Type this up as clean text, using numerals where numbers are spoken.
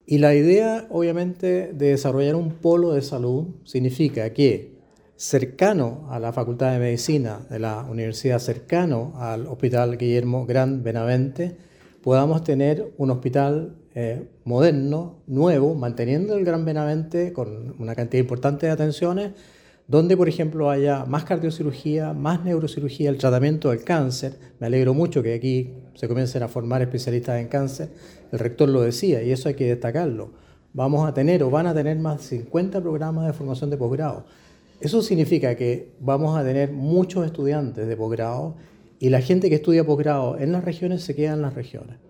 Y la idea, obviamente, de desarrollar un polo de salud significa que cercano a la Facultad de Medicina de la universidad, cercano al Hospital Guillermo Gran Benavente, podamos tener un hospital moderno, nuevo, manteniendo el Gran Benavente con una cantidad importante de atenciones, donde, por ejemplo, haya más cardiocirugía, más neurocirugía, el tratamiento del cáncer. Me alegro mucho que aquí se comiencen a formar especialistas en cáncer. El rector lo decía y eso hay que destacarlo. Vamos a tener o van a tener más de 50 programas de formación de posgrado. Eso significa que vamos a tener muchos estudiantes de posgrado y la gente que estudia posgrado en las regiones se queda en las regiones.